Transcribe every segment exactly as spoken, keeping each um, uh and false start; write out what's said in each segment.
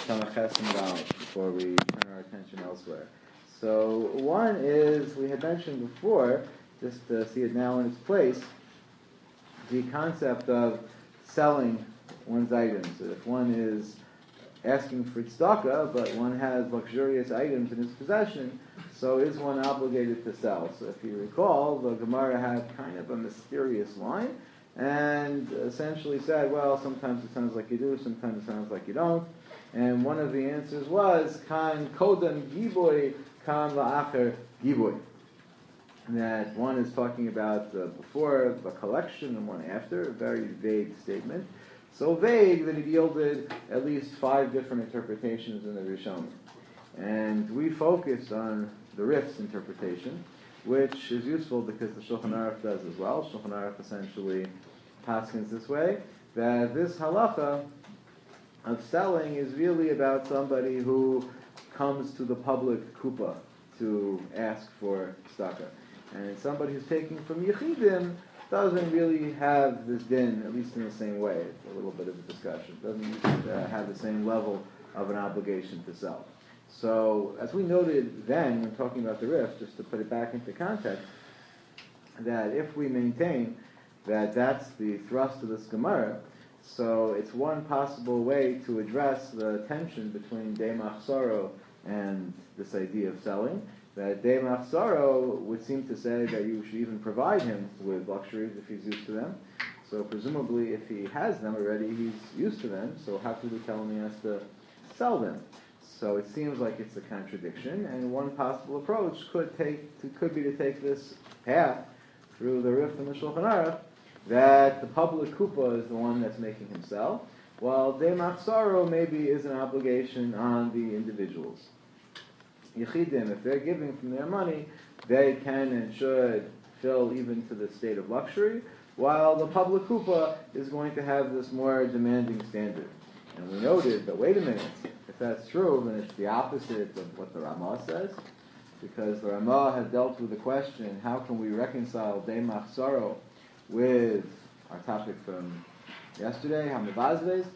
Tamaches and Dal before we turn our attention elsewhere. So one is, we had mentioned before, just to see it now in its place, the concept of selling one's items. If one is asking for tzedakah, but one has luxurious items in his possession, so is one obligated to sell? So if you recall, the Gemara had kind of a mysterious line, and essentially said, well, sometimes it sounds like you do, sometimes it sounds like you don't. And one of the answers was, kan kodem giboy, kan la'acher giboy. That one is talking about uh, before the collection and one after, a very vague statement. So vague that it yielded at least five different interpretations in the Rishonim. And we focused on the Rif's interpretation, which is useful because the Shulchan Aruch does as well. Shulchan Aruch essentially paskins this way, that this halacha of selling is really about somebody who comes to the public kupa to ask for tzedakah. And somebody who's taking from Yechidim doesn't really have this din, at least in the same way. It's a little bit of a discussion. Doesn't uh, have the same level of an obligation to sell. So, as we noted then, when talking about the Rif, just to put it back into context, that if we maintain that that's the thrust of this Gemara, so it's one possible way to address the tension between Dei Machsaro and this idea of selling, that Dei Machsaro would seem to say that you should even provide him with luxuries if he's used to them. So presumably if he has them already, he's used to them, so how could we tell him he has to sell them? So it seems like it's a contradiction, and one possible approach could take to, could be to take this path through the Rif and the Shulchan Aruch, that the public kupa is the one that's making him sell, while Dei Machsaro maybe is an obligation on the individuals. Yechidim, if they're giving from their money, they can and should fill even to the state of luxury, while the public kupa is going to have this more demanding standard. And we noted, but wait a minute, if that's true, then it's the opposite of what the Ramah says, because the Ramah has dealt with the question, how can we reconcile Dei Machsaro with our topic from yesterday, Hamivazves?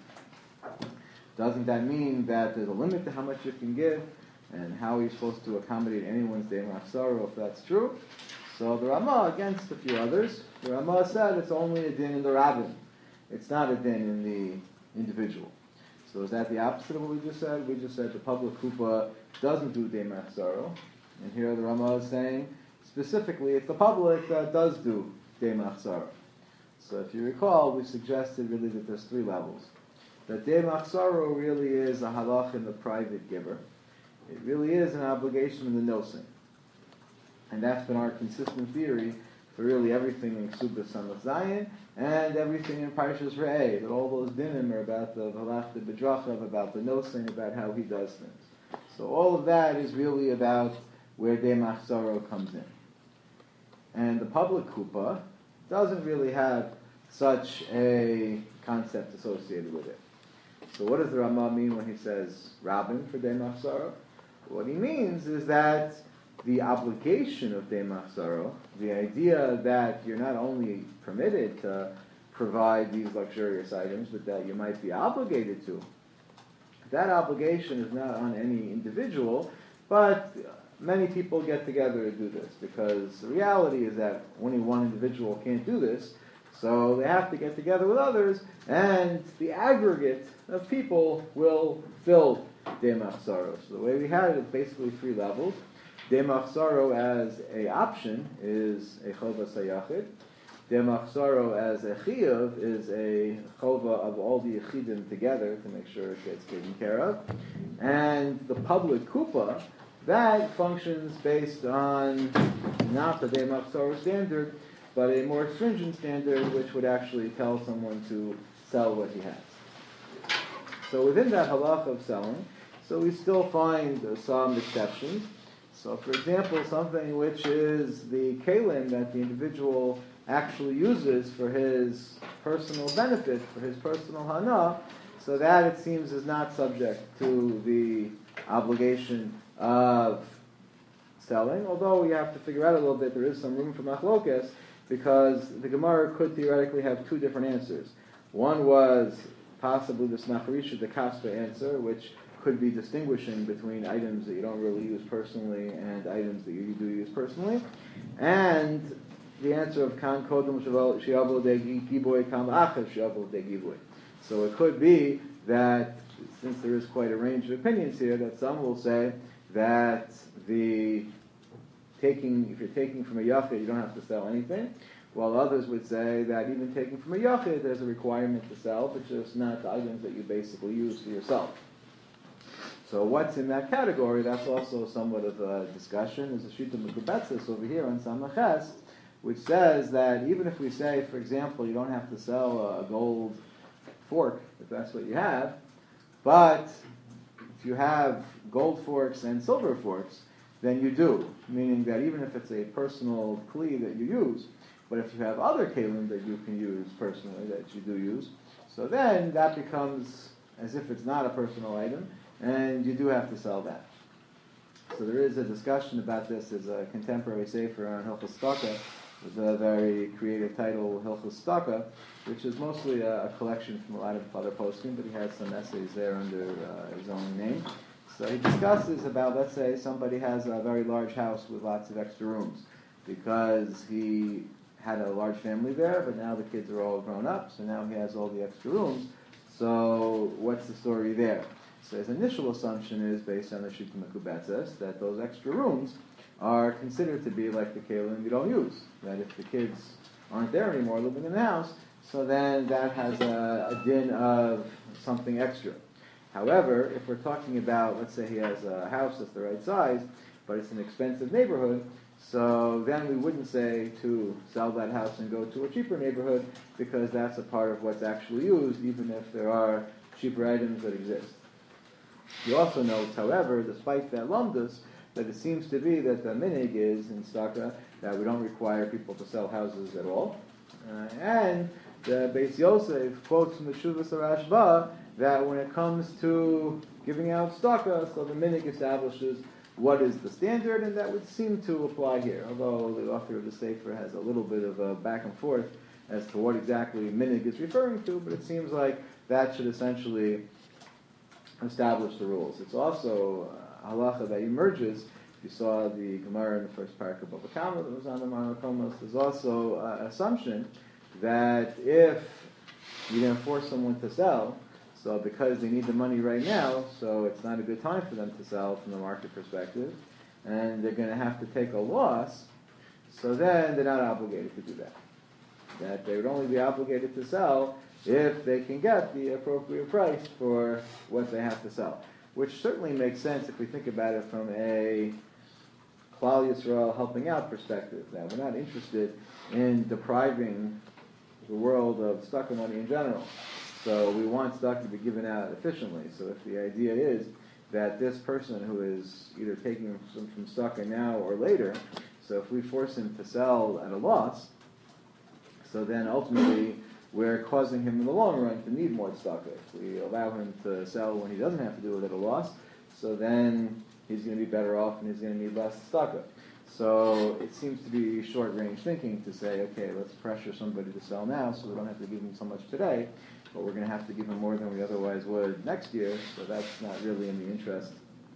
Doesn't that mean that there's a limit to how much you can give, and how are you supposed to accommodate anyone's Dei Machsaro if that's true? So the Ramah, against a few others, the Ramah said it's only a din in the rabbin. It's not a din in the individual. So is that the opposite of what we just said? We just said the public kupa doesn't do Dei Machsaro, and here the Ramah is saying specifically it's the public that does do Dei Machsaro. So if you recall, we suggested really that there's three levels. That Dei Machsaro really is a halach in the private giver. It really is an obligation in the nosing. And that's been our consistent theory for really everything in Ksubas Samach Zayin and everything in Parshas Re'eh, that all those dinim are about the halach, the bedrachav, about the nosing, about how he does things. So all of that is really about where Dei Machsaro comes in. And the public kupa doesn't really have such a concept associated with it. So what does the Ramah mean when he says Rabbin for Dei Machsaro? What he means is that the obligation of Dei Machsaro, the idea that you're not only permitted to provide these luxurious items, but that you might be obligated to, that obligation is not on any individual, but many people get together to do this, because the reality is that only one individual can't do this, so they have to get together with others, and the aggregate of people will fill Dei Machsaro. So the way we had it is basically three levels. Dei Machsaro as a option is a chova sayachid. Dei Machsaro as a chiyuv is a chova of all the yechidim together to make sure it gets taken care of. And the public kupa, that functions based on not the Dei Machsaro standard, but a more stringent standard which would actually tell someone to sell what he has. So within that halach of selling, so we still find uh, some exceptions. So for example, something which is the kelim that the individual actually uses for his personal benefit, for his personal hana, so that it seems is not subject to the obligation of selling, although we have to figure out a little bit, there is some room for machlokes, because the Gemara could theoretically have two different answers. One was possibly the Snacharisha, the Kaspa answer, which could be distinguishing between items that you don't really use personally and items that you do use personally. And the answer of Kan Kodum Shiavol De Giboy Kam Achav Shiavol De Giboy. So it could be that, since there is quite a range of opinions here, that some will say that the taking, if you're taking from a yachid, you don't have to sell anything, while others would say that even taking from a yachid, there's a requirement to sell, but just not the items that you basically use for yourself. So what's in that category? That's also somewhat of a discussion. There's a Shita Mekubetzes over here on Samaches, which says that even if we say, for example, you don't have to sell a gold fork, if that's what you have, but if you have gold forks and silver forks, then you do, meaning that even if it's a personal kli that you use, but if you have other kalim that you can use personally, that you do use, so then that becomes as if it's not a personal item, and you do have to sell that. So there is a discussion about this. There's a contemporary sefer on Hilchos Staka with a very creative title, Hilchos Staka, which is mostly a, a collection from a lot of other poskim, but he has some essays there under uh, his own name. So he discusses about, let's say, somebody has a very large house with lots of extra rooms because he had a large family there, but now the kids are all grown up, so now he has all the extra rooms. So what's the story there? So his initial assumption is, based on the Shita Mekubetzes, that those extra rooms are considered to be like the kalim you don't use. That if the kids aren't there anymore living in the house, so then that has a, a din of something extra. However, if we're talking about, let's say he has a house that's the right size, but it's an expensive neighborhood, so then we wouldn't say to sell that house and go to a cheaper neighborhood, because that's a part of what's actually used, even if there are cheaper items that exist. He also notes, however, despite that lumdus, that it seems to be that the minig is in Staka that we don't require people to sell houses at all. Uh, and the Beis Yosef quotes from the Shuvas Rashba that when it comes to giving out Staka, so the minig establishes what is the standard, and that would seem to apply here, although the author of the Sefer has a little bit of a back and forth as to what exactly minig is referring to, but it seems like that should essentially establish the rules. It's also uh, halacha that emerges. You saw the Gemara in the first parak of Bava Kama that was on the Manakomos. There's also uh, assumption that if you're going to force someone to sell, so because they need the money right now, so it's not a good time for them to sell from the market perspective, and they're going to have to take a loss, so then they're not obligated to do that. That they would only be obligated to sell if they can get the appropriate price for what they have to sell. Which certainly makes sense if we think about it from a Klal Yisrael helping out perspective. That we're not interested in depriving the world of tzedakah money in general. So we want tzedakah to be given out efficiently. So if the idea is that this person who is either taking some from tzedakah now or later, so if we force him to sell at a loss, so then ultimately we're causing him in the long run to need more tzedakah. If we allow him to sell when he doesn't have to do it at a loss, so then he's going to be better off and he's going to need less tzedakah. So it seems to be short-range thinking to say, okay, let's pressure somebody to sell now so we don't have to give him so much today, but we're going to have to give him more than we otherwise would next year, so that's not really in the interest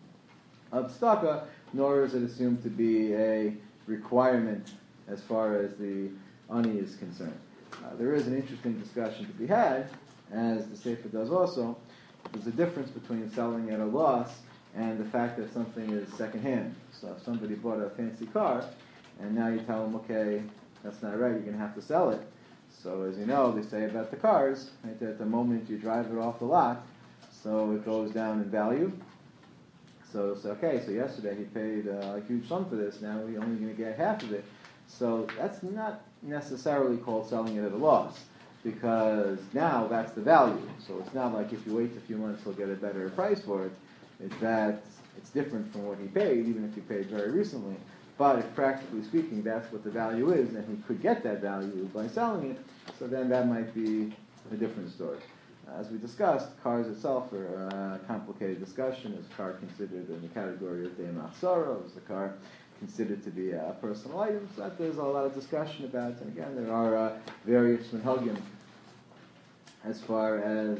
of tzedakah, nor is it assumed to be a requirement as far as the ani is concerned. Uh, there is an interesting discussion to be had, as the Sefer does also. There's a difference between selling at a loss and the fact that something is secondhand. So if somebody bought a fancy car, and now you tell them, okay, that's not right, you're going to have to sell it. So as you know, they say about the cars, right, that the moment you drive it off the lot, so it goes down in value. So it's okay, so yesterday he paid a huge sum for this, now we're only going to get half of it. So that's not necessarily called selling it at a loss, because now that's the value. So it's not like if you wait a few months he'll get a better price for it. It's that it's different from what he paid, even if he paid very recently. But if practically speaking that's what the value is, and he could get that value by selling it, so then that might be a different story. As we discussed, cars itself are a complicated discussion. Is the car considered in the category of Deimach Sorrow? Is the car considered to be a personal item? So that there's a lot of discussion about. And again, there are uh, various minhagim as far as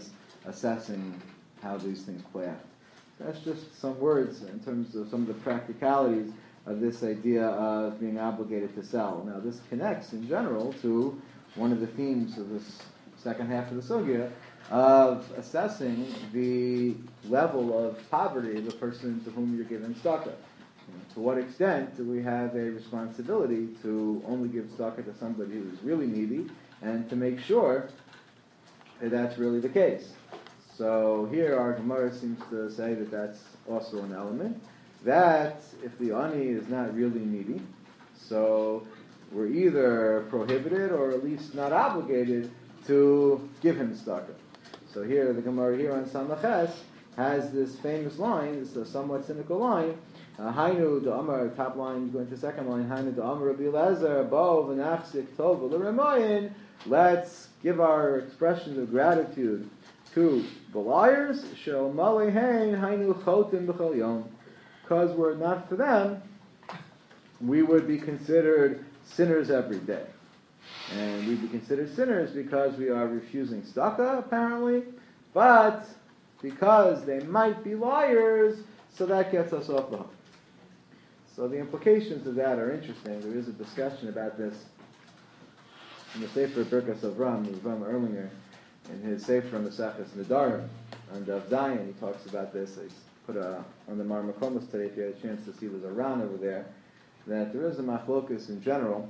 assessing how these things play out. So that's just some words in terms of some of the practicalities of this idea of being obligated to sell. Now, this connects in general to one of the themes of this second half of the sugya of assessing the level of poverty of the person to whom you're giving tzedakah. You know, to what extent do we have a responsibility to only give tzedakah to somebody who's really needy, and to make sure that that's really the case? So here our Gemara seems to say that that's also an element, that if the ani is not really needy, so we're either prohibited or at least not obligated to give him tzedakah. So here the Gemara here on Samaches has this famous line, this is a somewhat cynical line, Hainu the Amar, top line going to second line, Hainu the Amar Rabbi Elazar, Bo v'nachzik tov v'l'remayin, let's give our expressions of gratitude to the liars, shel malehein hainu chotim b'chol yom, because were it not for them, we would be considered sinners every day. And we'd be considered sinners because we are refusing tzedakah, apparently, but because they might be liars, so that gets us off the hook. So the implications of that are interesting. There is a discussion about this in the Sefer Birkas Avram, Avram Erlinger, in his Sefer on the Sachas Nedarim, on Daf Zayin, he talks about this. He's put a, on the Mar Makomos today, if you had a chance to see, there's a Ran over there, that there is a machlokus in general.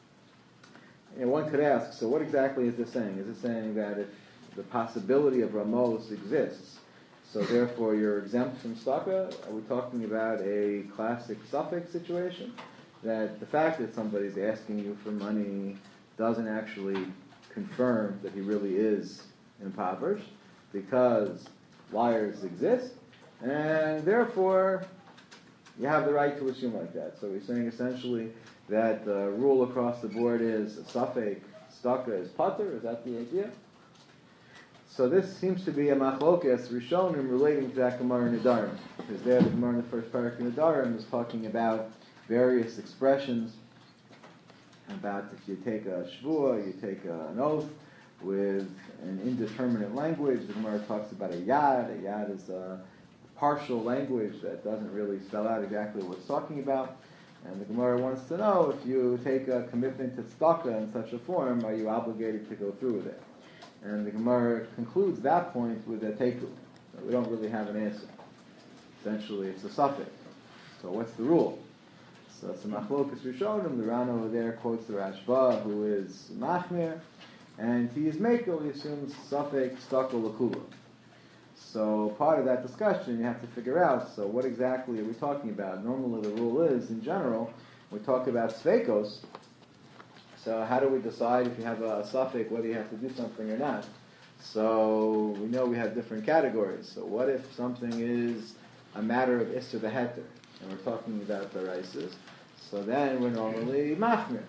And one could ask, so what exactly is this saying? Is it saying that if the possibility of Ramos exists, so therefore you're exempt from tzedakah? Are we talking about a classic suffix situation? That the fact that somebody's asking you for money doesn't actually confirm that he really is impoverished, because liars exist, and therefore you have the right to assume like that. So he's saying essentially that the rule across the board is a suffix, tzedakah is pater. Is that the idea? So this seems to be a machlokas rishonim relating to that Gemara in Nedarim, because there the Gemara in the first parak in Nedarim is talking about various expressions about if you take a shvuah, you take a, an oath with an indeterminate language. The Gemara talks about a yad. A yad is a partial language that doesn't really spell out exactly what it's talking about. And the Gemara wants to know, if you take a commitment to tzedakah in such a form, are you obligated to go through with it? And the Gemara concludes that point with a teiku. So we don't really have an answer. Essentially, it's a suffix. So what's the rule? So it's a machlokas rishonim. The Ran over there quotes the Rashba, who is machmir, and he is mekel. He assumes suffix tzedakah l'kula. So part of that discussion, you have to figure out, so what exactly are we talking about? Normally the rule is, in general, we talk about sveikos. So how do we decide if you have a suffix, whether you have to do something or not? So we know we have different categories. So what if something is a matter of isser v'heter, and we're talking about the rices? So then we're normally machmir.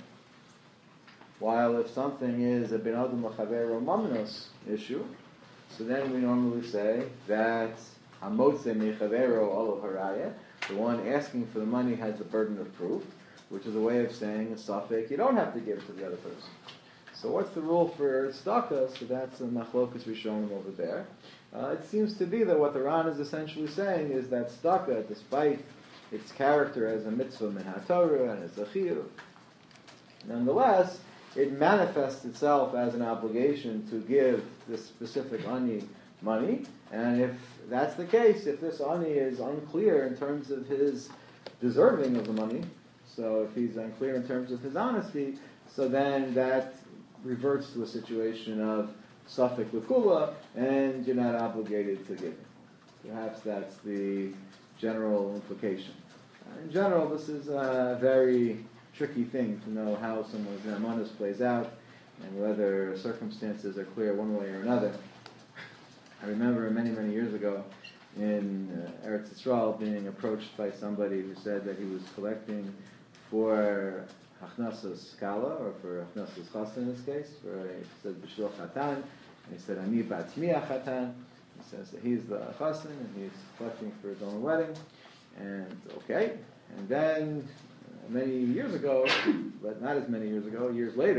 While if something is a ben adam l'chavero mamnos issue, so then we normally say that hamotze mechavero olav haraya, the one asking for the money has the burden of proof, which is a way of saying a suffix you don't have to give to the other person. So what's the rule for tzedakah? So that's a machlokas rishonim over there. Uh, it seems to be that what the Ran is essentially saying is that tzedakah, despite its character as a mitzvah min haTorah and as a chiyuv, nonetheless, it manifests itself as an obligation to give this specific ani money, and if that's the case, if this ani is unclear in terms of his deserving of the money, so if he's unclear in terms of his honesty, so then that reverts to a situation of suffix l'kula, and you're not obligated to give it. Perhaps that's the general implication. Uh, in general, this is a very tricky thing to know how someone's namanis plays out and whether circumstances are clear one way or another. I remember many, many years ago in uh, Eretz Yisrael being approached by somebody who said that he was collecting for Hachnasas Kala, or for Hachnasas Chassan in this case, for, he said B'shloch Chatan, and he said Ani Batzmiya Chatan. He says that he's the Chassan and he's collecting for his own wedding, and okay, and then many years ago, but not as many years ago, years later,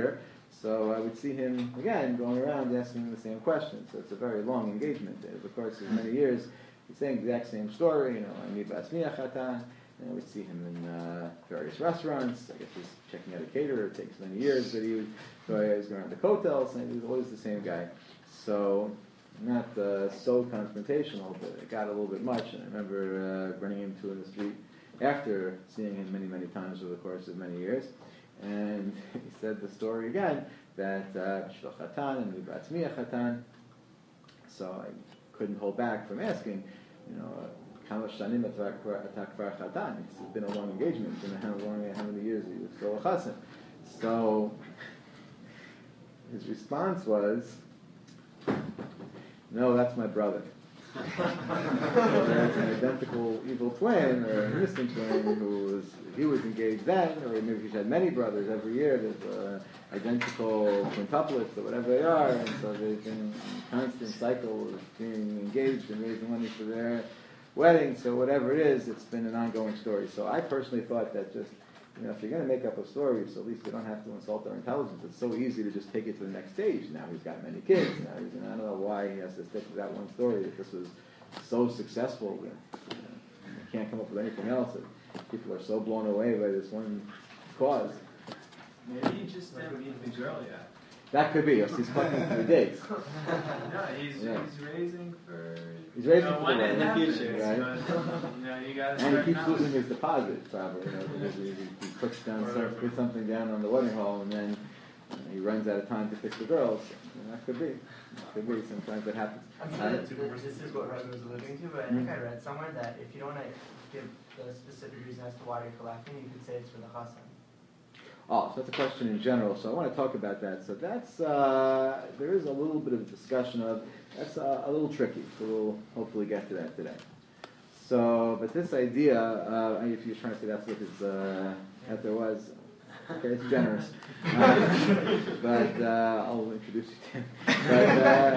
So I would see him, again, going around asking the same question. So it's a very long engagement. Over the course of many years, he's saying the exact same story, you know, Ani Basmiya Chatan. And we'd see him in uh, various restaurants. I guess he's checking out a caterer. It takes many years, but he would so he was going around the hotels, and he was always the same guy. So not uh, so confrontational, but it got a little bit much. And I remember uh, running into him in the street after seeing him many, many times over the course of many years. And he said the story again, that Shloch Chatan and Batzmiya Chatan. So I couldn't hold back from asking, you know, how much Shanim Atakvar Chatan? It's been a long engagement, and how long, how many years he was still a Chassan. So his response was, no, that's my brother. There's an identical evil twin or an innocent twin who was he was engaged then, or maybe he had many brothers every year. There's uh, identical quintuplets or whatever they are, and so they've been in a constant cycle of being engaged and raising money for their wedding. So whatever it is, it's been an ongoing story. So I personally thought that just you know if you're going to make up a story, so at least you don't have to insult their intelligence. It's so easy to just take it to the next stage. Now he's got many kids. Now he's, I don't know why he has to stick to that one story. That this was so successful that you know, you can't come up with anything else. That people are so blown away by this one cause. Maybe he just didn't meet the girl yet. That could be. Yes, he's fucking for the dates. No, he's Yeah. he's raising for He's raising you know, for when the it wedding. happens, Right. but, you know, you gotta And start he keeps now. losing his deposit, probably. You know, because he, he he puts down some, puts something down on the wedding hall, and then uh, he runs out of time to fix the girls. And that could be. That could be. Sometimes that happens. I'm sure Uh, that this is what Reza was alluding to, but I think I read somewhere that if you don't want to give the specific reason as to why you're collecting, you could say it's for the chassan. Oh, so that's a question in general. So I want to talk about that. So that's uh, there is a little bit of a discussion of that's uh, a little tricky. So we'll hopefully get to that today. So, but this idea, uh, if you're trying to say that's what his uh, that there was, okay, it's generous. Uh, but uh, I'll introduce you to him. But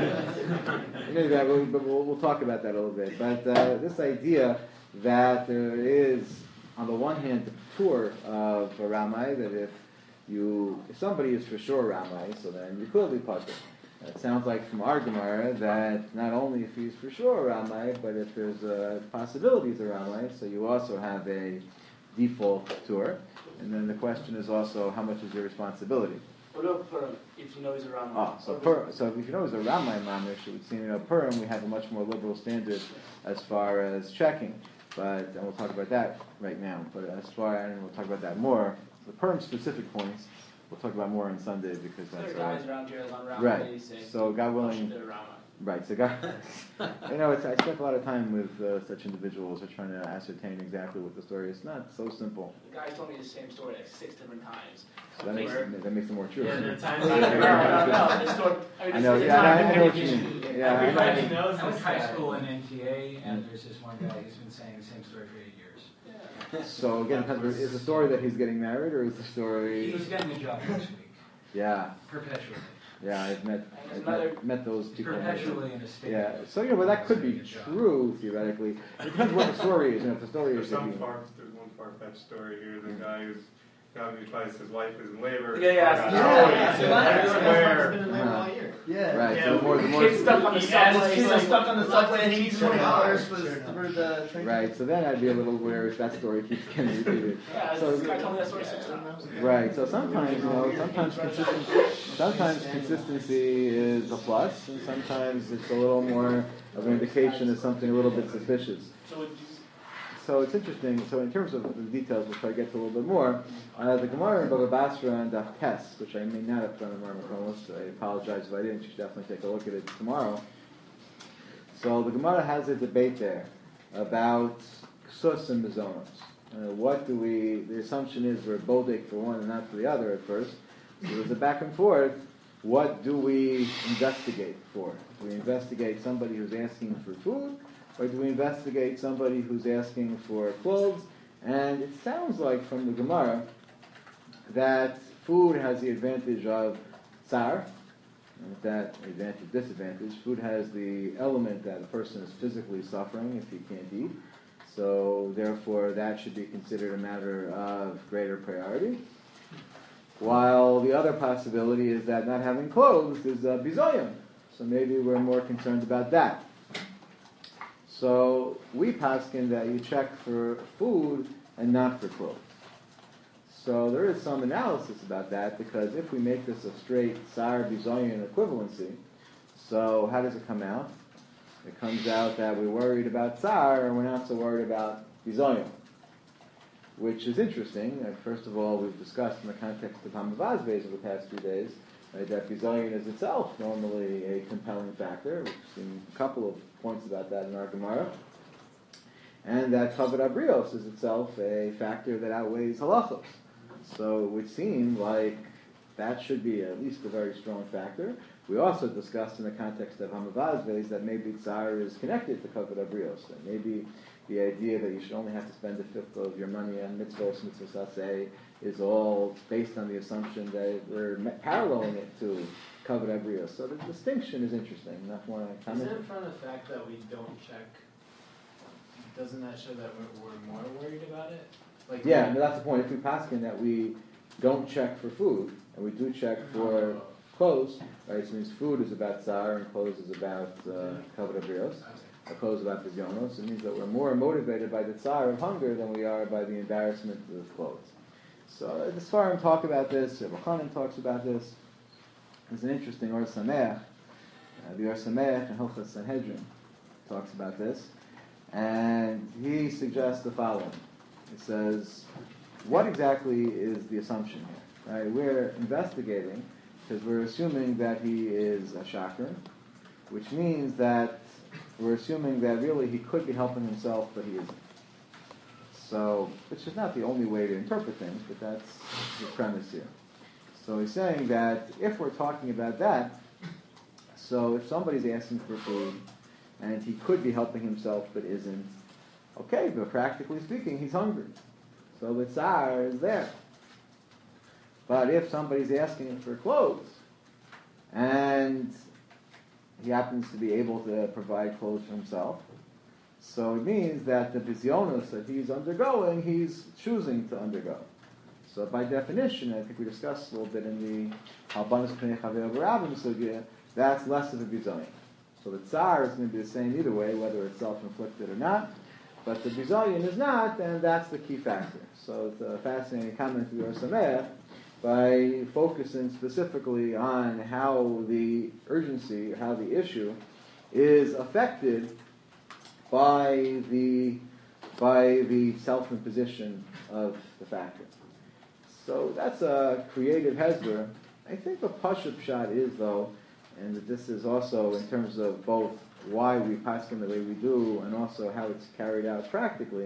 uh, anyway, we'll, but we'll, we'll talk about that a little bit. But uh, this idea that there is, on the one hand, the tour of a Ramai, that if you, if somebody is for sure Ramai, so then you clearly put it. It sounds like from our Gemara that not only if he's for sure a Ramai, but if there's a possibility he's a Ramai, so you also have a default tour. And then the question is also, how much is your responsibility? What about Purim, if you know he's a Ramai? Oh, so per, so if you know he's a Ramai Mamish, it would seem, you know, Purim, we have a much more liberal standard as far as checking. But, and we'll talk about that right now. But as far, and we'll talk about that more, the Purim specific points, we'll talk about more on Sunday because There that's are guys around here on Ramai. right. They say, So God willing, they're Ramai. right. So God, you know, it's, I spent a lot of time with uh, such individuals who are trying to ascertain exactly what the story is. It's not so simple. The guy told me the same story like six different times. So that makes it, that makes it more true. Yeah, there are times No, I no, no, the story, I mean, I this know. is Yeah, not I, I know what any you issue. mean. Yeah, I know. Everybody knows I went this to high guy. school in N T A, and there's this one guy who's been saying the same story for eight years. So again, is the story that he's getting married, or is the story? He's getting a job next week, Yeah, perpetually. yeah. I've met, I've met, met those people. Perpetually in a state. Yeah. So you know, but that could be true theoretically. It depends what the story is. You know, if the story There's is that some he- far, there's one far-fetched story here. The guy who's got me twice. His wife is in labor. Yeah, yeah, Got yeah, married. yeah, So yeah, everywhere. Uh, Yeah. Right. Yeah, So the more, the more. Kids stuck on the He subway. asked- Kids are like, stuck on the subway and he needs twenty dollars for Sure the, enough. for the train. Right. So then I'd be a little aware if that story keeps getting repeated. Yeah, So- this guy told me that story six times. Right. So sometimes, you know, sometimes consistency, sometimes consistency is a plus, and sometimes it's a little more of an indication of something a little bit suspicious. So would you, So it's interesting. So in terms of the details, we'll try to get to a little bit more. Uh, the Gemara in Baba Basra and Daf Tes, which I may not have done in Marmakonos, so I apologize if I didn't. You should definitely take a look at it tomorrow. So the Gemara has a debate there about ksus and mizonos. Uh, what do we? The assumption is we're bodek for one and not for the other at first. So there's a back and forth. What do we investigate for? Do we investigate somebody who's asking for food? Or do we investigate somebody who's asking for clothes? And it sounds like from the Gemara that food has the advantage of tsar, and with that advantage, disadvantage. Food has the element that a person is physically suffering if he can't eat. So therefore that should be considered a matter of greater priority. while the other possibility is that not having clothes is a bizoyim. So maybe we're more concerned about that. So we paskin that you check for food and not for clothes. So there is some analysis about that, because if we make this a straight Sar Bizoyan equivalency, so how does it come out? It comes out that we're worried about Sar and we're not so worried about Bizoyan, which is interesting. Uh, first of all, we've discussed in the context of Hamavazbez over the past few days, right, that Bizoyan is itself normally a compelling factor. We've seen a couple of points about that in our Gemara. And that Kavod Abrios is itself a factor that outweighs halachos. So it would seem like that should be at least a very strong factor. We also discussed in the context of Hamavazbez that maybe Tsar is connected to Kavod Abrios. That maybe the idea that you should only have to spend a fifth of your money on mitzvos, mitzvos aseh, is all based on the assumption that we're paralleling it to Kavod Abrios. So the distinction is interesting. Enough more comment? Isn't it from the fact that we don't check, doesn't that show that we're, we're more worried about it? Like, Yeah, no, that's the point. If we paskin that we don't check for food, and we do check for clothes, right? So it means food is about tsar and clothes is about uh, kavod abrios. Or clothes about bizyonos. It means that we're more motivated by the tsar of hunger than we are by the embarrassment of clothes. So the Sfarim talk about this. Rebbe Chanan talks about this. There's an interesting Or Sameach. Uh, the Or Sameach in Hilchos Sanhedrin talks about this, and he suggests the following. It says, what exactly is the assumption here? Right? We're investigating because we're assuming that he is a shakran, which means that we're assuming that really he could be helping himself, but he isn't. So, which is not the only way to interpret things, but that's the premise here. So he's saying that if we're talking about that, so if somebody's asking for food and he could be helping himself but isn't, okay, but practically speaking, he's hungry. So the tsar is there. But if somebody's asking him for clothes, and he happens to be able to provide clothes for himself, so it means that the bizyonos that he's undergoing, he's choosing to undergo. So by definition, I think we discussed a little bit in the Halbanus Pnei Chaver B'Rabim Sugya, that's less of a bizyon. So the tsar is going to be the same either way, whether it's self-inflicted or not. But the bizyon is not, and that's the key factor. So it's a fascinating comment to the Or Sameach by focusing specifically on how the urgency, how the issue is affected by the by the self-imposition of the factor. So that's a creative hezbollah. I think the Pashup shot is, though, and this is also in terms of both why we pass them the way we do and also how it's carried out practically,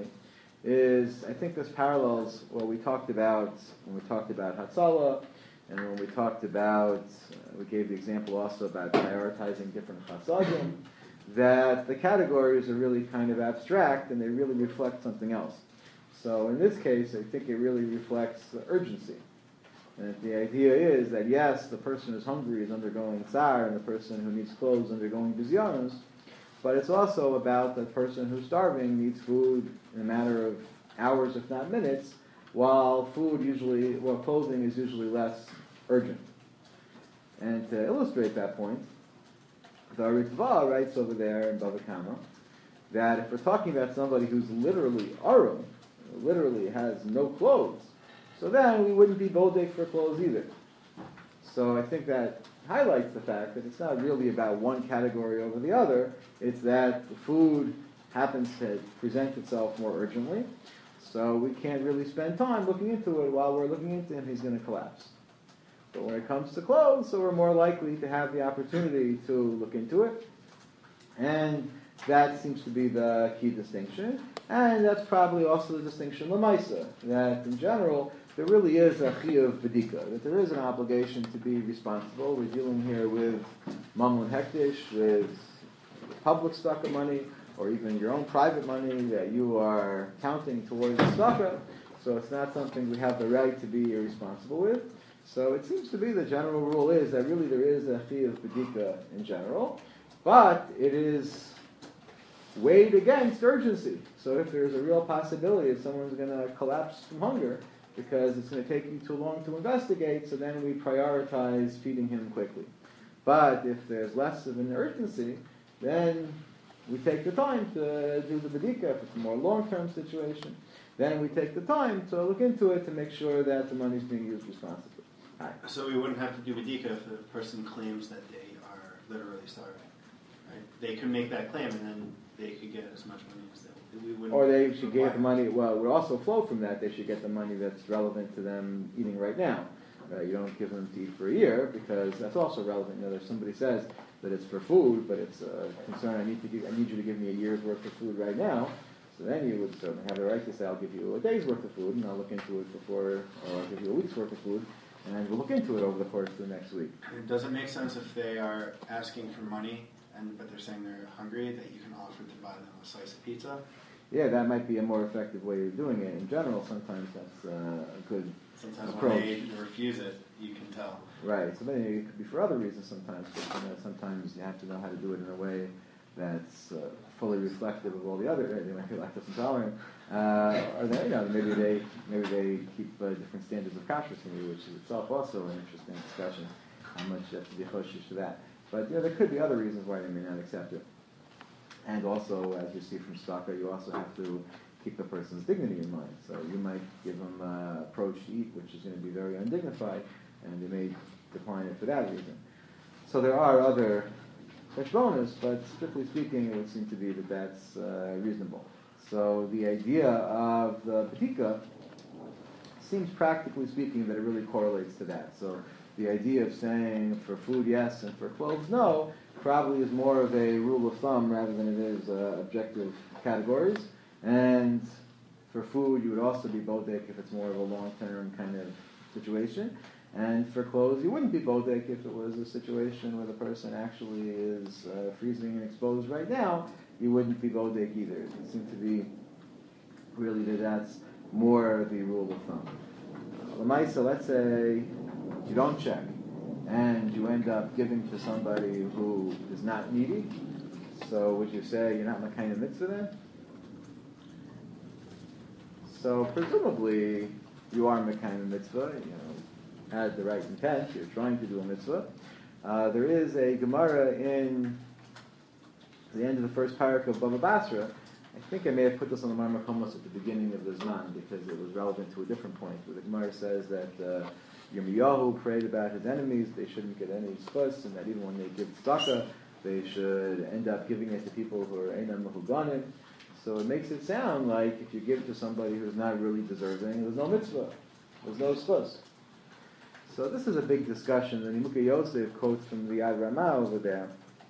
is I think this parallels what we talked about when we talked about Hatzalah, and when we talked about, uh, we gave the example also about prioritizing different Chatzadim, that the categories are really kind of abstract and they really reflect something else. So in this case, I think it really reflects the urgency. And the idea is that yes, the person who's hungry is undergoing tsar, and the person who needs clothes is undergoing bizyonos, but it's also about the person who's starving needs food in a matter of hours, if not minutes, while food usually, well, clothing is usually less urgent. And to illustrate that point, the Ritva writes over there in Bava Kama that if we're talking about somebody who's literally arum, literally has no clothes, so then we wouldn't be bodek for clothes either. So I think that highlights the fact that it's not really about one category over the other, it's that the food happens to present itself more urgently, so we can't really spend time looking into it. While we're looking into him, he's going to collapse. But when it comes to clothes, so we're more likely to have the opportunity to look into it, and that seems to be the key distinction, and that's probably also the distinction l'maisa, that in general, there really is a chiyuv b'dika, that there is an obligation to be responsible. We're dealing here with mamlin hektish, with public tzedakah money, or even your own private money that you are counting towards tzedakah, so it's not something we have the right to be irresponsible with. So it seems to be the general rule is that really there is a chiyuv b'dika in general, but it is weighed against urgency. So if there's a real possibility that someone's going to collapse from hunger, because it's going to take you too long to investigate, so then we prioritize feeding him quickly. But if there's less of an urgency, then we take the time to do the bedika. If it's a more long-term situation, then we take the time to look into it to make sure that the money is being used responsibly. Hi. So we wouldn't have to do bedika if the person claims that they are literally starving, right? They could make that claim, and then they could get as much money as they we wouldn't. Or they should require. get the money. Well, it would also flow from that. They should get the money that's relevant to them eating right now. Uh, you don't give them to eat for a year because that's also relevant. You know, if somebody says that it's for food, but it's a concern. I need to give, I need you to give me a year's worth of food right now. So then you would certainly have the right to say, I'll give you a day's worth of food, and I'll look into it before, or I'll give you a week's worth of food, and we'll look into it over the course of the next week. Does it make sense if they are asking for money, and but they're saying they're hungry, that you can offer to buy them a slice of pizza? Yeah, that might be a more effective way of doing it. In general, sometimes that's uh, a good Sometimes approach. when they refuse it, you can tell. Right. So maybe it could be for other reasons sometimes, but you know, sometimes you have to know how to do it in a way that's uh, fully reflective of all the other. They might be lactose intolerant, uh, or they, you know, maybe they maybe they keep uh, different standards of kashrus from you, which is itself also an interesting discussion. How much you have to be choshesh to that. But you know, there could be other reasons why they may not accept it. And also, as you see from Staka, you also have to keep the person's dignity in mind. So you might give them an uh, approach to eat, which is going to be very undignified, and they may decline it for that reason. So there are other bonus, but strictly speaking, it would seem to be that that's uh, reasonable. So the idea of the bedika seems, practically speaking, that it really correlates to that. So the idea of saying for food yes and for clothes no probably is more of a rule of thumb rather than it is uh, objective categories. And for food, you would also be bodek if it's more of a long-term kind of situation. And for clothes, you wouldn't be bodek if it was a situation where the person actually is uh, freezing and exposed right now. You wouldn't be bodek either. It seems to be really that that's more the rule of thumb. Uh, Lamaisa, let's say you don't check, and you end up giving to somebody who is not needy. So would you say you're not Mekayim mitzvah then? So presumably you are Mekayim mitzvah. You know, had the right intent. You're trying to do a mitzvah. Uh, there is a Gemara in the end of the first parak of Bava Basra. I think I may have put this on the Marmar Chomos at the beginning of the Zman because it was relevant to a different point. Where the Gemara says that uh, Yirmiyahu prayed about his enemies; they shouldn't get any spus, and that even when they give tzedakah, they should end up giving it to people who are einam mehuganim. So it makes it sound like if you give to somebody who's not really deserving, there's no mitzvah, there's no spus. So this is a big discussion. And Imukei Yosef quotes from the Yad Ramah over there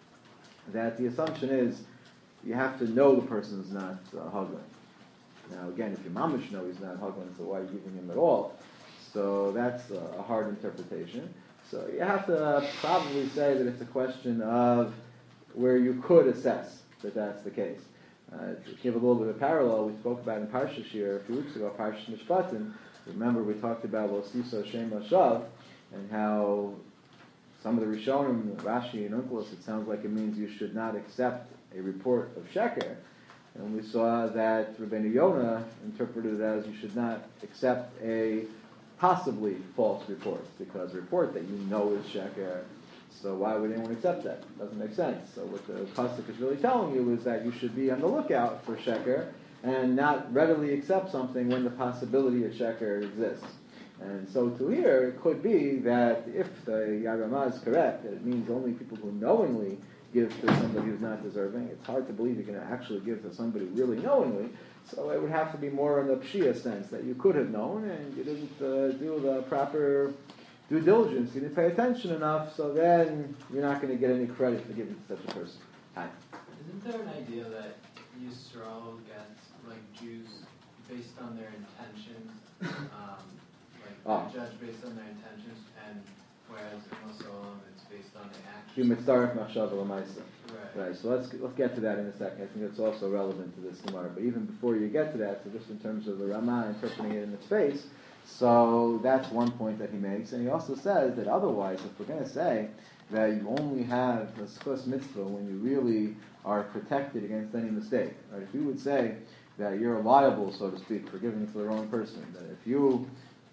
that the assumption is you have to know the person's not uh, Hagan. Now again, if your mamish know he's not Hagan, so why are you giving him at all? So that's a, a hard interpretation. So you have to uh, probably say that it's a question of where you could assess that that's the case. Uh, to give a little bit of parallel, we spoke about in Parsha Shir a few weeks ago, Parsha Mishpatim. Remember, we talked about Losiso Shema Shav, and how some of the Rishonim, Rashi and Onkelos, it sounds like it means you should not accept a report of Sheker. And we saw that Rabbeinu Yonah interpreted it as you should not accept a possibly false report, because a report that you know is Sheker, so why would anyone accept that? It doesn't make sense. So what the Pasuk is really telling you is that you should be on the lookout for Sheker and not readily accept something when the possibility of Sheker exists. And so to here, it could be that if the Yad Ramah is correct, that it means only people who knowingly give to somebody who's not deserving. It's hard to believe you're going to actually give to somebody really knowingly. So it would have to be more in the Pshia sense, that you could have known and you didn't uh, do the proper due diligence, you didn't pay attention enough, so then you're not going to get any credit for giving to such a person. Hi. Isn't there an idea that Yisrael gets, like, Jews based on their intentions, um, like, Oh. they're judged based on their intentions, and whereas in Mosolam it's based on the actions? You mitzaref machshav l'maisa. Right. Right, so let's let's get to that in a second. I think it's also relevant to this Gemara. But even before you get to that, so just in terms of the Ramah interpreting it in its face, so that's one point that he makes. And he also says that otherwise, if we're going to say that you only have a schus mitzvah when you really are protected against any mistake, right? If you would say that you're liable, so to speak, for giving to the wrong person, that if you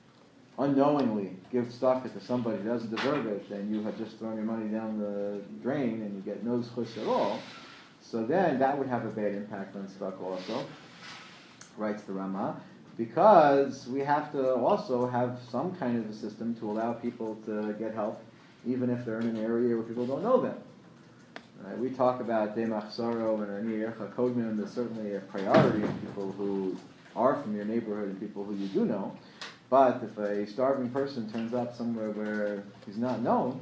unknowingly give tzedakah to somebody who doesn't deserve it, then you have just thrown your money down the drain and you get no zchus at all. So then that would have a bad impact on tzedakah also, writes the Rama, because we have to also have some kind of a system to allow people to get help, even if they're in an area where people don't know them. Right? We talk about Demach Soro and Ani Ercha Kodmin. There's certainly a priority in people who are from your neighborhood and people who you do know. But if a starving person turns up somewhere where he's not known,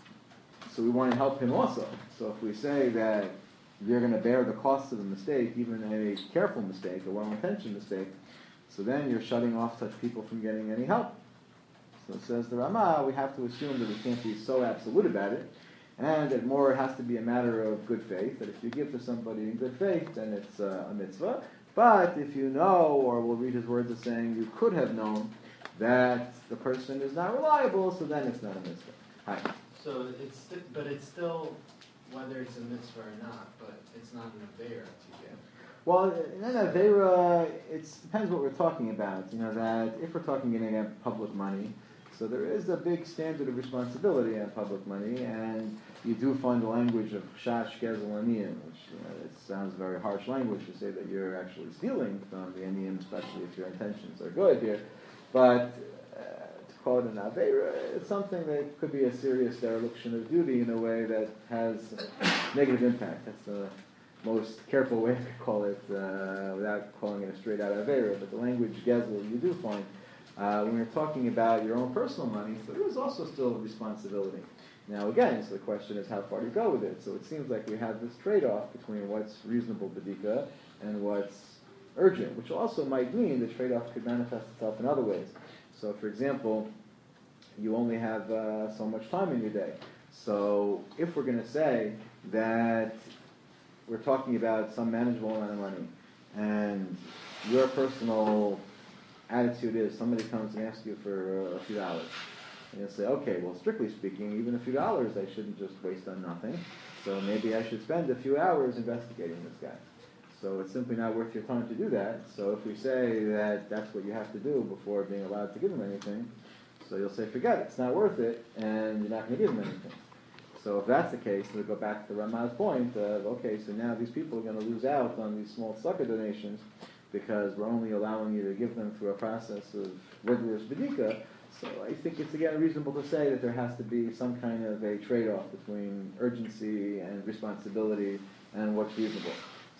so we want to help him also. So if we say that you're going to bear the cost of the mistake, even a careful mistake, a well-intentioned mistake, so then you're shutting off such people from getting any help. So it says the Rama, we have to assume that we can't be so absolute about it, and that more it has to be a matter of good faith, that if you give to somebody in good faith, then it's uh, a mitzvah. But if you know, or we'll read his words as saying, you could have known that the person is not reliable, so then it's not a mitzvah. Hi. So it's, sti- but it's still, whether it's a mitzvah or not, but it's not an avera to give. Well, in an avera, it depends what we're talking about. You know, that if we're talking in public money, so there is a big standard of responsibility on public money, and you do find the language of shash gezel aniyim, which you know, it sounds very harsh language to say that you're actually stealing from the aniyim, especially if your intentions are good here. But uh, to call it an avera, it's something that could be a serious dereliction of duty in a way that has negative impact. That's the most careful way to call it uh, without calling it a straight-out avera. But the language gezel you do find uh, when you're talking about your own personal money, so there is also still a responsibility. Now again, so the question is how far do you go with it? So it seems like we have this trade-off between what's reasonable bedika and what's urgent, which also might mean the trade-off could manifest itself in other ways. So, for example, you only have uh, so much time in your day. So, if we're going to say that we're talking about some manageable amount of money, and your personal attitude is somebody comes and asks you for a few dollars, and you'll say, okay, well, strictly speaking, even a few dollars I shouldn't just waste on nothing, so maybe I should spend a few hours investigating this guy. So it's simply not worth your time to do that. So if we say that that's what you have to do before being allowed to give him anything, so you'll say, forget it, it's not worth it, and you're not going to give him anything. So if that's the case, we go back to the Rama's point of, okay, so now these people are going to lose out on these small sucker donations because we're only allowing you to give them through a process of rigorous bedika. So I think it's again reasonable to say that there has to be some kind of a trade-off between urgency and responsibility and what's reasonable.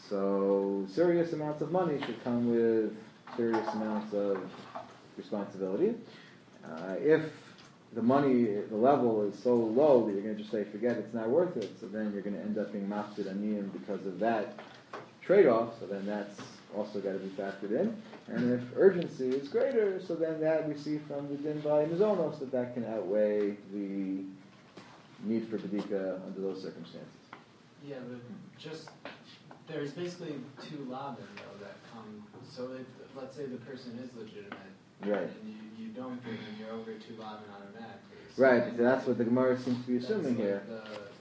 So serious amounts of money should come with serious amounts of responsibility. Uh, if the money, the level is so low that you're going to just say, forget it, it's not worth it, so then you're going to end up being mafsid aniyim because of that trade-off, so then that's also got to be factored in. And if urgency is greater, so then that we see from the din by mizonos that that can outweigh the need for bedika under those circumstances. Yeah, but just, there's basically two labin though that come, so if, let's say the person is legitimate, Right. and you, you don't give them, you're over two labin automatically. So Right, then so that's what the Gemara seems to be that's assuming like here. the-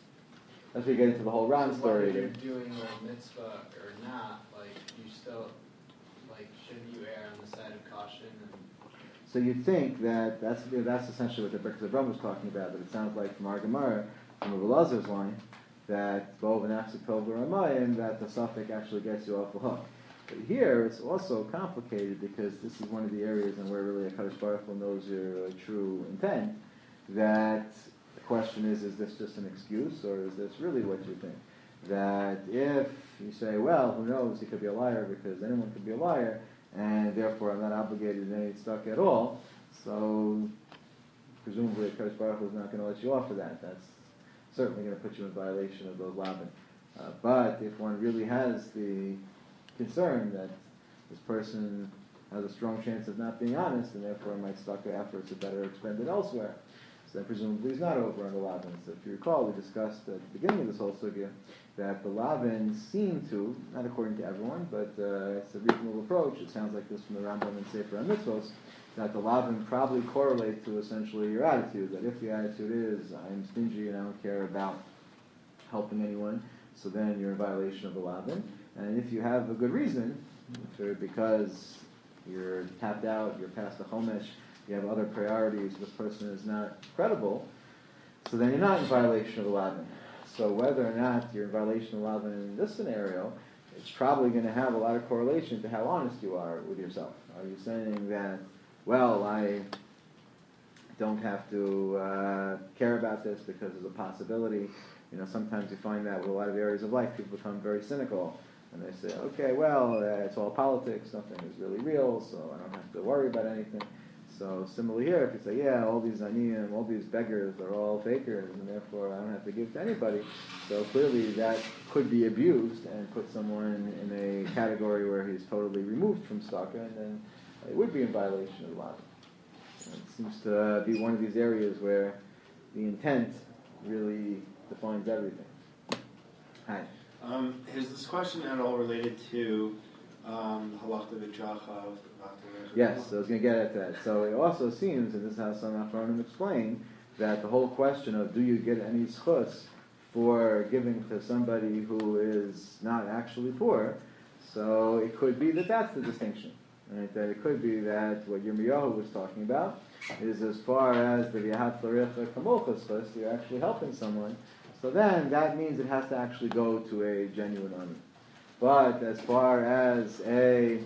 As we get into the whole Ron so story whether here. you're doing a mitzvah or not, like, you still, like, shouldn't you err on the side of caution? And So you'd think that that's that's essentially what the Birkas Avram was talking about, but it sounds like from our Gemara, from Rabbi Lazar's line, that Bov and Achzik Tov Ramayim, that the suffix actually gets you off the hook. But here it's also complicated because this is one of the areas in where really a Kadosh Baruch Hu knows your uh, true intent, that the question is, is this just an excuse or is this really what you think? That if you say, well, who knows, he could be a liar because anyone could be a liar, and therefore I'm not obligated to any stuck at all, so presumably Kadosh Baruch Hu is not going to let you off of that. That's certainly going to put you in violation of those labin. Uh, but if one really has the concern that this person has a strong chance of not being honest, and therefore might stock their efforts are better expended elsewhere, so then presumably he's not over on the labin. So if you recall, we discussed at the beginning of this whole sugya that the labin seem to, not according to everyone, but uh, it's a reasonable approach. It sounds like this from the Rambam and Sefer HaMitzvos, that the labin probably correlate to essentially your attitude. That if the attitude is, I'm stingy and I don't care about helping anyone, so then you're in violation of the labin. And if you have a good reason, if you're, because you're tapped out, you're past the chomesh, you have other priorities, the person is not credible, so then you're not in violation of the Lavin. So whether or not you're in violation of the Lavin in this scenario, it's probably going to have a lot of correlation to how honest you are with yourself. Are you saying that, well, I don't have to uh, care about this because there's a possibility? You know, sometimes you find that with a lot of areas of life, people become very cynical. And they say, okay, well, uh, it's all politics, nothing is really real, so I don't have to worry about anything. So similarly here, if you say, yeah, all these aniyim, all these beggars are all fakers, and therefore I don't have to give to anybody, so clearly that could be abused and put someone in a category where he's totally removed from tzedakah, and then it would be in violation of the law. It seems to be one of these areas where the intent really defines everything. Hi. Um, is this question at all related to um, halachta v'jachav? Yes, so I was going to get at that. So it also seems, and this is how some Achronim explain, that the whole question of do you get any schus for giving to somebody who is not actually poor, so it could be that that's the distinction. Right? That it could be that what Yirmiyahu was talking about is as far as the v'yahat l'recha kamocha schus, you're actually helping someone, so then that means it has to actually go to a genuine ani. But as far as a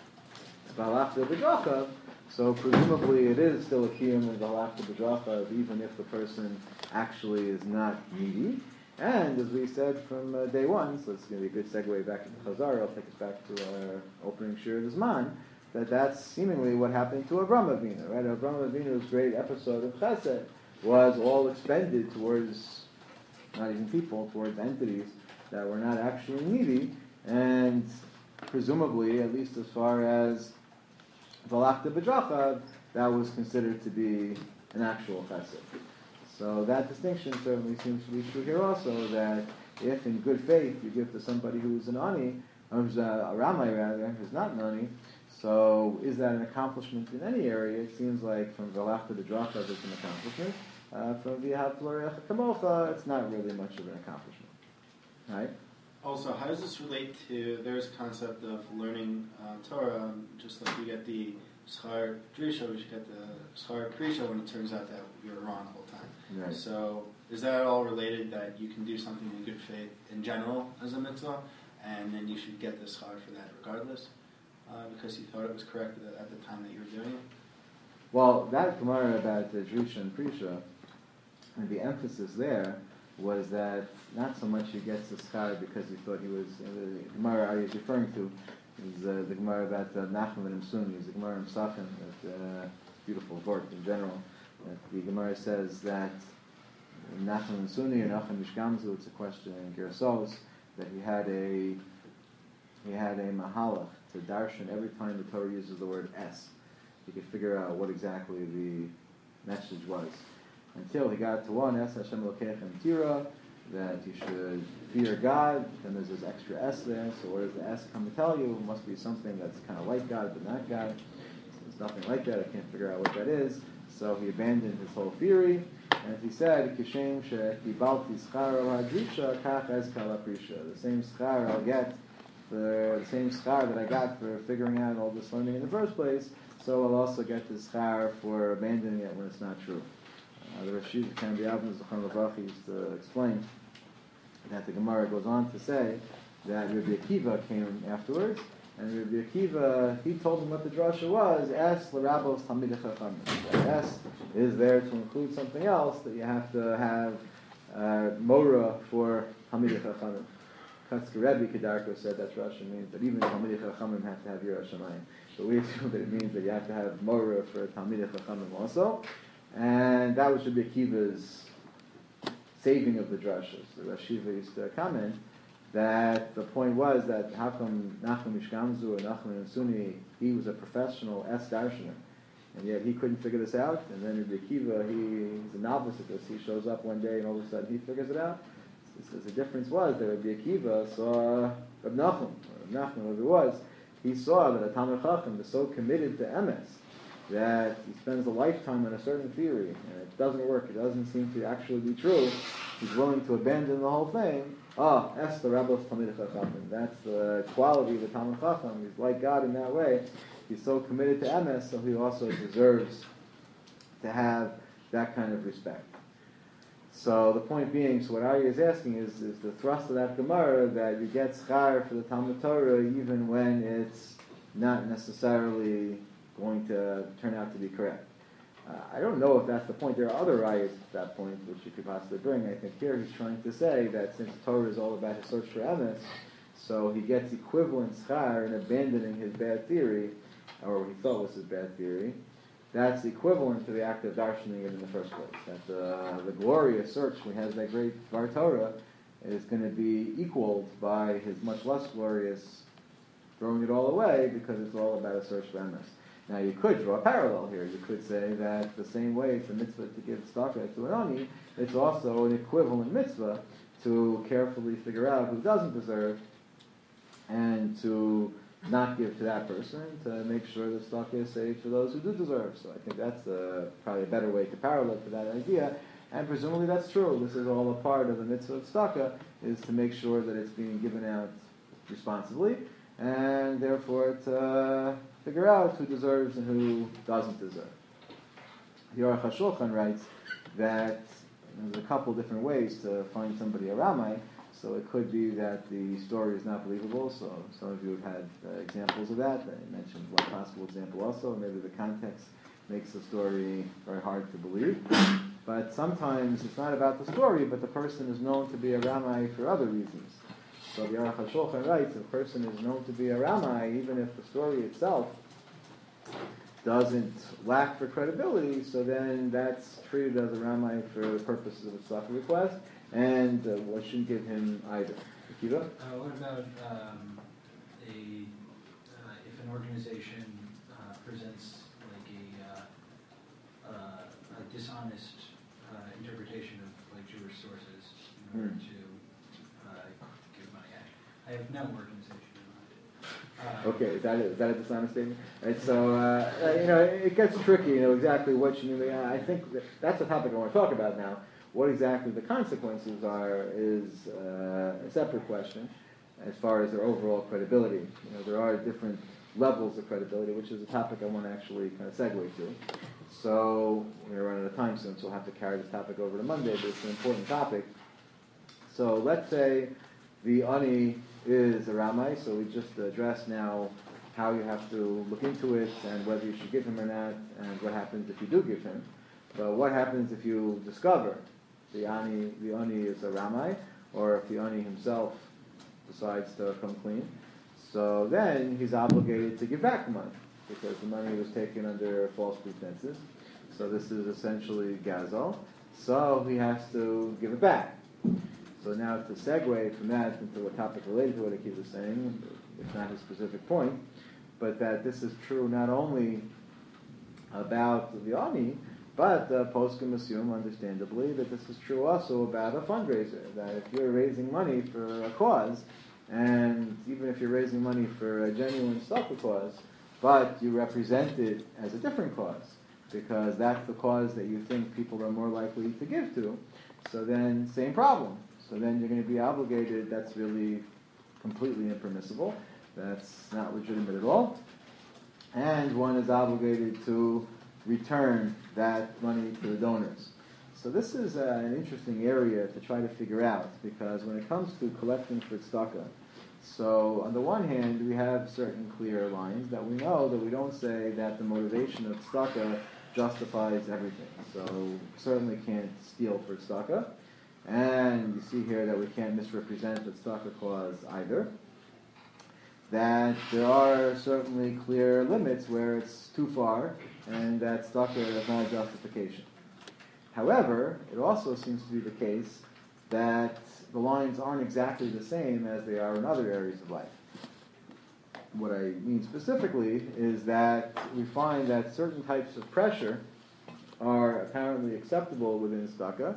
halachta b'drachav, so presumably it is still a kiyum in the halachta b'drachav, even if the person actually is not needy. And as we said from uh, day one, so it's going to be a good segue back to the Chazar, I'll take us back to our opening shir of Zman, that that's seemingly what happened to Avram Avinu, right? Avram Avinu's great episode of Chesed was all expended towards not even people, towards entities that were not actually needy, and presumably, at least as far as Valachta B'drachav, that was considered to be an actual chesed. So that distinction certainly seems to be true here also, that if in good faith you give to somebody who's an ani, or who's a, a ramai rather, who's not an ani, so is that an accomplishment in any area? It seems like from Valachta B'drachav it's an accomplishment. Uh, from V'yahat l'recha kamocha, it's not really much of an accomplishment. Right? Also, how does this relate to, there's a concept of learning uh, Torah, just like you get the schar drisha, we should get the schar krisha when it turns out that you're wrong the whole time. Right. So, is that all related that you can do something in good faith in general as a mitzvah, and then you should get the schar for that regardless, uh, because you thought it was correct at, at the time that you were doing it? Well, that Gemara about the Drisha and Prisha, and the emphasis there was that not so much he gets the schar because he thought he was, uh, the Gemara I was referring to is uh, the Gemara about uh, Nachman and Imsuni, the Gemara in Sachin, that uh, beautiful work in general, that the Gemara says that Nachman and Imsuni and Nachman Mishkamzu, it's a question in Gerasos, that he had a he had a mahalach to darshan every time the Torah uses the word es. He could figure out what exactly the message was. Until he got to one, Es Hashem Lokechem Tira, that you should fear God, then there's this extra S there, so what does the S come to tell you? It must be something that's kind of like God, but not God. So there's nothing like that, I can't figure out what that is. So he abandoned his whole theory, and he said, Kishem she'kibalti schar al hadrisha, kach ezkal aprisha. The same schar I'll get, for the same schar that I got for figuring out all this learning in the first place, so I'll also get this schar for abandoning it when it's not true. Uh, the Rashid Khan B'Avin Zechon Lebracha used to explain that the Gemara goes on to say that Rabbi Akiva came afterwards, and Rabbi Akiva, he told him what the drasha was, Es l'rabos Talmidei Chachamim. Es is there to include something else, that you have to have uh, Mora for Talmidei Chachamim. Katzker Rebbe Kedarko said that drasha means that even Talmidei Chachamim have to have Yirah Shamayim. So we assume that it means that you have to have Mora for Talmidei Chachamim also. And that was Rabbi Akiva's saving of the drashas. The Rosh Yeshiva used to comment that the point was that how come Nachman Mishkamzu or Nachman Imsuni, he was a professional Es Darshaner, and yet he couldn't figure this out, and then Rabbi Akiva, he, he's a novice at this, he shows up one day and all of a sudden he figures it out. He says the difference was that Rabbi Akiva saw Rab Nachman, or Rab Nachman, whatever it was, he saw that a Talmid Chacham is so committed to emes that he spends a lifetime on a certain theory, and it doesn't work, it doesn't seem to actually be true, he's willing to abandon the whole thing. Ah, es the Rabbos Talmidei Chachamim. That's the quality of the Talmid Chacham. He's like God in that way. He's so committed to emes, so he also deserves to have that kind of respect. So the point being, so what Ari is asking is, is the thrust of that Gemara that you get schar for the Talmud Torah even when it's not necessarily going to turn out to be correct. Uh, I don't know if that's the point. There are other ayahs at that point which you could possibly bring. I think here he's trying to say that since Torah is all about his search for emes, so he gets equivalent schar in abandoning his bad theory, or what he thought was his bad theory. That's equivalent to the act of darshaning it in the first place. That the, the glorious search when he has that great Dvar Torah is going to be equaled by his much less glorious throwing it all away because it's all about a search for emes. Now you could draw a parallel here. You could say that the same way it's a mitzvah to give tzedakah to an ani, it's also an equivalent mitzvah to carefully figure out who doesn't deserve and to not give to that person, to make sure that tzedakah is saved for those who do deserve. So I think that's uh, probably a better way to parallel to that idea, and presumably that's true. This is all a part of the mitzvah of tzedakah, is to make sure that it's being given out responsibly, and therefore to uh, figure out who deserves and who doesn't deserve. The Aruch HaShulchan writes that there's a couple different ways to find somebody a Ramai. So it could be that the story is not believable. So some of you have had uh, examples of that. I mentioned one possible example also. Maybe the context makes the story very hard to believe. But sometimes it's not about the story, but the person is known to be a Ramai for other reasons. So the Aruch HaShulchan writes, if a person is known to be a Ramai, even if the story itself doesn't lack for credibility, so then that's treated as a Ramai for the purposes of a tzedakah request, and uh, what shouldn't give him either. Akiva? Uh, what about um, a uh, if an organization uh, presents like a, uh, uh, a dishonest uh, interpretation of like Jewish sources in order Hmm. to uh, give money? I, I have no organization in mind. Uh, Okay, is that, is that a dishonest statement? Right, so, uh, uh, you know, it, it gets tricky, you know, exactly what you mean. I think that that's the topic I want to talk about now. What exactly the consequences are is uh, a separate question as far as their overall credibility. You know, there are different levels of credibility, which is a topic I want to actually kind of segue to. So, we're running out of time soon, so we'll have to carry this topic over to Monday, but it's an important topic. So, let's say the ani is a Ramai, so we just addressed now how you have to look into it and whether you should give him or not, and what happens if you do give him. But what happens if you discover the ani, the ani is a Ramai, or if the ani himself decides to come clean? So then he's obligated to give back the money, because the money was taken under false pretenses. So this is essentially gazal. So he has to give it back. So now to segue from that into a topic related to what Akiva was saying, it's not a specific point, but that this is true not only about the ani, but uh, poskim assume, understandably, that this is true also about a fundraiser, that if you're raising money for a cause, and even if you're raising money for a genuine tzedakah cause, but you represent it as a different cause, because that's the cause that you think people are more likely to give to, so then same problem. So then you're going to be obligated, that's really completely impermissible, that's not legitimate at all, and one is obligated to return that money to the donors. So this is uh, an interesting area to try to figure out, because when it comes to collecting for tzedakah, so on the one hand we have certain clear lines that we know that we don't say that the motivation of tzedakah justifies everything. So certainly can't steal for tzedakah, and you see here that we can't misrepresent the tzedakah cause either. That there are certainly clear limits where it's too far, and that tzedakah is not a justification. However, it also seems to be the case that the lines aren't exactly the same as they are in other areas of life. What I mean specifically is that we find that certain types of pressure are apparently acceptable within tzedakah,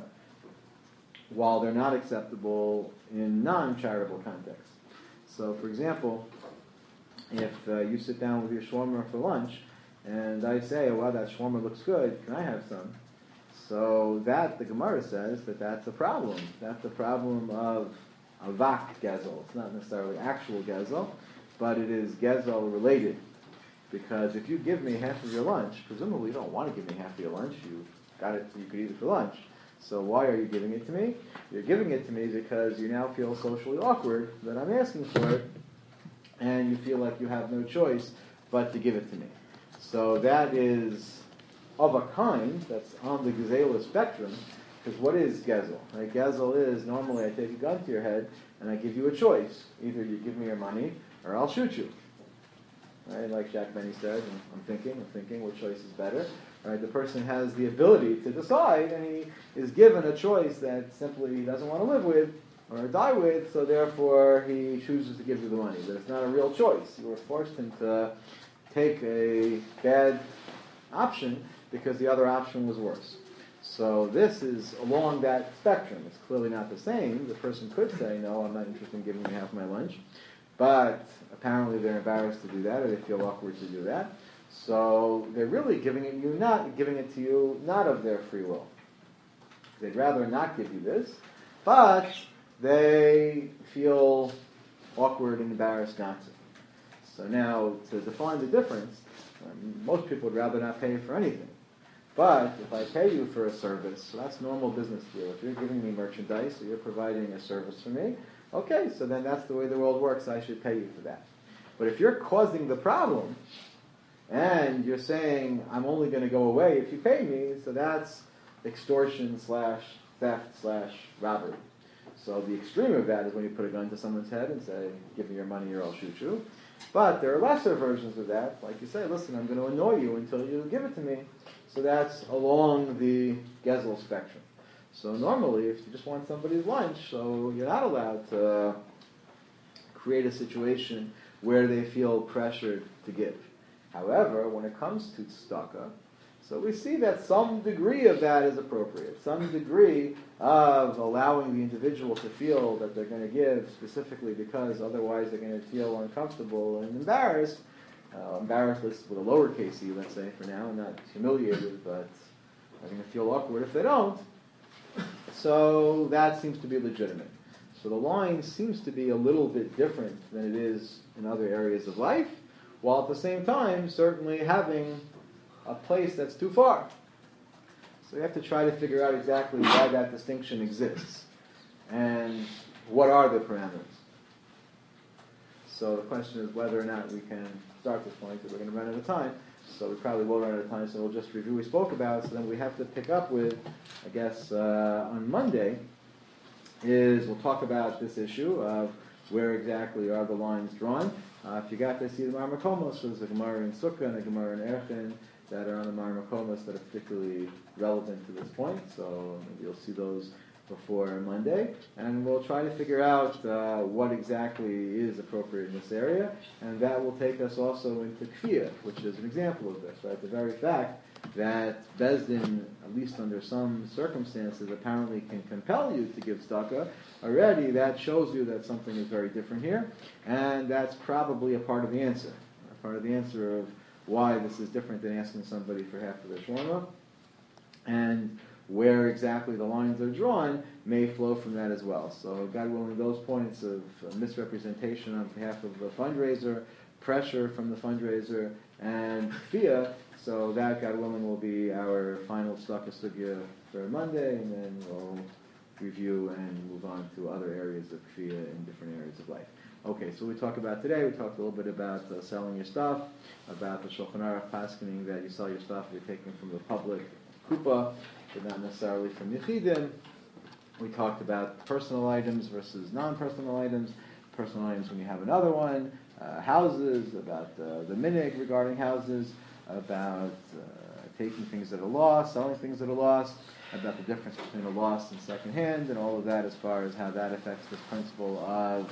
while they're not acceptable in non-charitable contexts. So, for example, if uh, you sit down with your shawarma for lunch, and I say, oh, wow, that shawarma looks good, can I have some? So that, the Gemara says, that that's a problem. That's a problem of avak gezel. It's not necessarily actual gezel, but it is gezel related. Because if you give me half of your lunch, presumably you don't want to give me half of your lunch. You got it so you could eat it for lunch. So why are you giving it to me? You're giving it to me because you now feel socially awkward that I'm asking for it, and you feel like you have no choice but to give it to me. So that is of a kind that's on the Gezela spectrum, because what is Gezel? Right? Gezel is, normally I take a gun to your head and I give you a choice. Either you give me your money or I'll shoot you. Right? Like Jack Benny said, and I'm thinking, I'm thinking, what choice is better? Right? The person has the ability to decide, and he is given a choice that simply he doesn't want to live with or die with, so therefore he chooses to give you the money. But it's not a real choice. You were forced him to take a bad option because the other option was worse. So this is along that spectrum. It's clearly not the same. The person could say, no, I'm not interested in giving you half my lunch. But apparently they're embarrassed to do that, or they feel awkward to do that. So they're really giving it you not giving it to you not of their free will. They'd rather not give you this, but they feel awkward and embarrassed not to. So now, to define the difference, um, most people would rather not pay for anything. But if I pay you for a service, so that's normal business deal. If you're giving me merchandise or you're providing a service for me, okay, so then that's the way the world works. I should pay you for that. But if you're causing the problem, and you're saying, I'm only going to go away if you pay me, so that's extortion slash theft slash robbery. So the extreme of that is when you put a gun to someone's head and say, give me your money or I'll shoot you. But there are lesser versions of that. Like you say, listen, I'm going to annoy you until you give it to me. So that's along the Gezel spectrum. So normally, if you just want somebody's lunch, so you're not allowed to create a situation where they feel pressured to give. However, when it comes to tzedakah, so we see that some degree of that is appropriate. Some degree of allowing the individual to feel that they're going to give specifically because otherwise they're going to feel uncomfortable and embarrassed. Uh, embarrassed with a lowercase e, let's say, for now, not humiliated, but they're going to feel awkward if they don't. So that seems to be legitimate. So the line seems to be a little bit different than it is in other areas of life, while at the same time certainly having a place that's too far. So you have to try to figure out exactly why that distinction exists and what are the parameters. So the question is whether or not we can start this point, because we're going to run out of time. So we probably will run out of time, so we'll just review what we spoke about. So then we have to pick up with, I guess, uh, on Monday, is we'll talk about this issue of where exactly are the lines drawn. Uh, if you got to see the Marmakomos, there's a Gemara in Sukkah and a Gemara in Erchin that are on the Marmakomos that are particularly relevant to this point. So maybe you'll see those before Monday, and we'll try to figure out uh, what exactly is appropriate in this area, and that will take us also into Kfiyah, which is an example of this, right? The very fact that Bezdin, at least under some circumstances, apparently can compel you to give tzedakah, already that shows you that something is very different here, and that's probably a part of the answer, a part of the answer of why this is different than asking somebody for half of their shwarma, and where exactly the lines are drawn may flow from that as well. So God willing, those points of misrepresentation on behalf of the fundraiser, pressure from the fundraiser, and kfiyah, so that, God willing, will be our final tzedakah sugya for Monday, and then we'll review and move on to other areas of kfiyah in different areas of life. Okay, so we talked about today, we talked a little bit about uh, selling your stuff, about the Shulchan Aruch paskening that you sell your stuff, you're taking from the public kupa, but not necessarily from Yechidim. We talked about personal items versus non-personal items. Personal items when you have another one. Uh, houses, about uh, the minig regarding houses, about uh, taking things at a loss, selling things at a loss, about the difference between a loss and second hand, and all of that as far as how that affects this principle of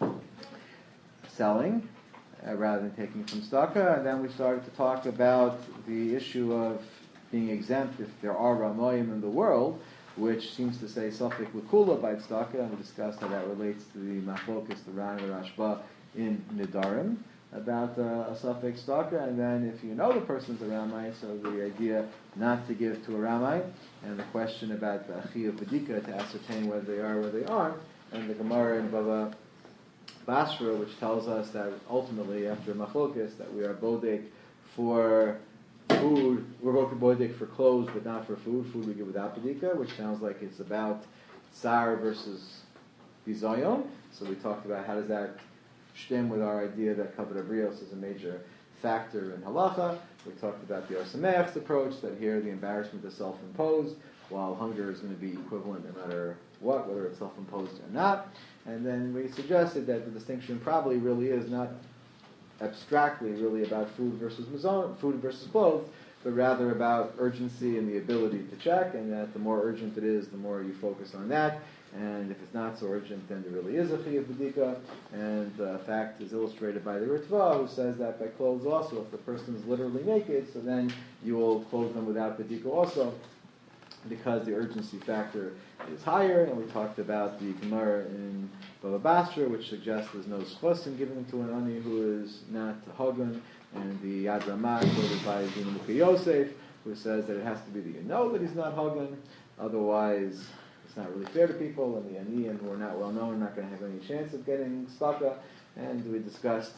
selling uh, rather than taking from tzedakah. And then we started to talk about the issue of being exempt if there are Ramoyim in the world, which seems to say Safek L'Kula by tzedakah, and we discussed how that relates to the Machlokas, the Ran and the Rashba in Nidarim, about uh, a Safek tzedakah, and then if you know the person's a Ramite, so the idea not to give to a Ramite, and the question about the Achiyah Badika, to ascertain whether they are or whether they aren't, and the Gemara in Bava Basra, which tells us that ultimately, after Machlokas, that we are Bodek For food, we're both boidik for clothes, but not for food. Food we give without bedika, which sounds like it's about tsar versus bizayon. So we talked about how does that stem with our idea that kavod abrios is a major factor in halacha. We talked about the Arsameach's approach, that here the embarrassment is self-imposed, while hunger is going to be equivalent no matter what, whether it's self-imposed or not. And then we suggested that the distinction probably really is not abstractly really about food versus mazon, food versus clothes, but rather about urgency and the ability to check, and that the more urgent it is, the more you focus on that. And if it's not so urgent, then there really is a chiyuv b'dika. And the fact is illustrated by the Ritva, who says that by clothes also, if the person is literally naked, so then you will clothe them without b'dika also, because the urgency factor is higher. And we talked about the Gemara in Bava Basra, which suggests there's no schos in giving to an ani who is not Hagan, and the Yad Ramah quoted by Dina Mukha Yosef, who says that it has to be that you know that he's not Hagan, otherwise it's not really fair to people, and the Aniyim who are not well known are not going to have any chance of getting staka. And we discussed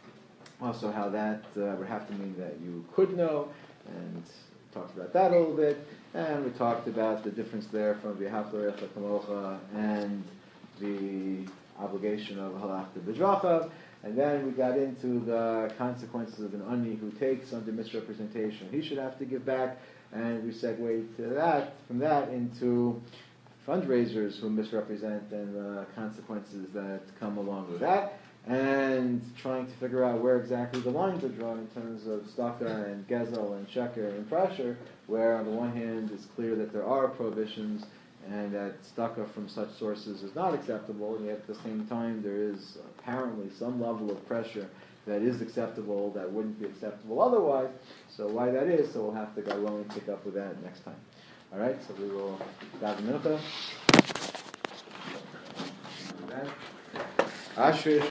also how that uh, would have to mean that you could know, and talked about that a little bit. And we talked about the difference there from V'ahavta L'recha Kamocha and the obligation of halachta b'drachav. And then we got into the consequences of an ani who takes under misrepresentation. He should have to give back, and we segued to that from that into fundraisers who misrepresent and the consequences that come along with that, and trying to figure out where exactly the lines are drawn in terms of staka and gezel and sheker and pressure, where on the one hand it's clear that there are prohibitions and that staka from such sources is not acceptable, and yet at the same time there is apparently some level of pressure that is acceptable that wouldn't be acceptable otherwise. So why that is, so we'll have to go along and pick up with that next time. All right, so we will daven mincha. Asher